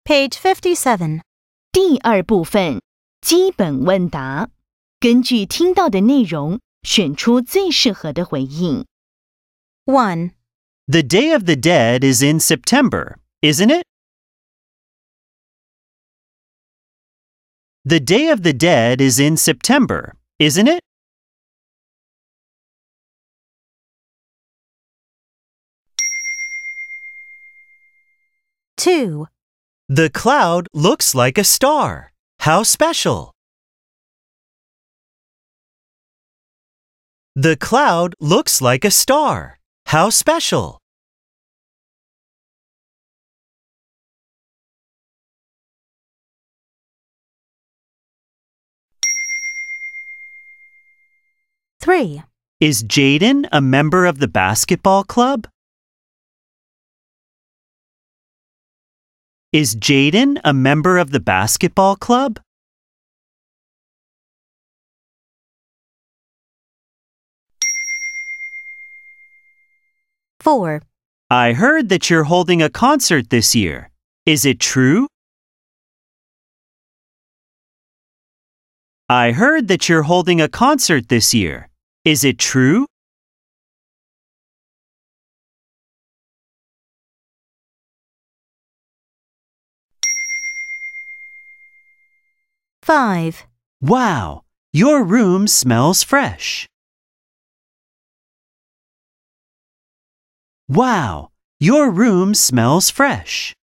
Page 57. 第二部分，基本问答，根据听到的内容，选出最适合的回应。 1. The Day of the Dead is in September, isn't it? The Day of the Dead is in September, isn't it? 2. The cloud looks like a star. How special! The cloud looks like a star. How special! 3. Is Jaden a member of the basketball club? Is Jaden a member of the basketball club? 4. I heard that you're holding a concert this year. Is it true? I heard that you're holding a concert this year. Is it true? 5. Wow, your room smells fresh. Wow, your room smells fresh.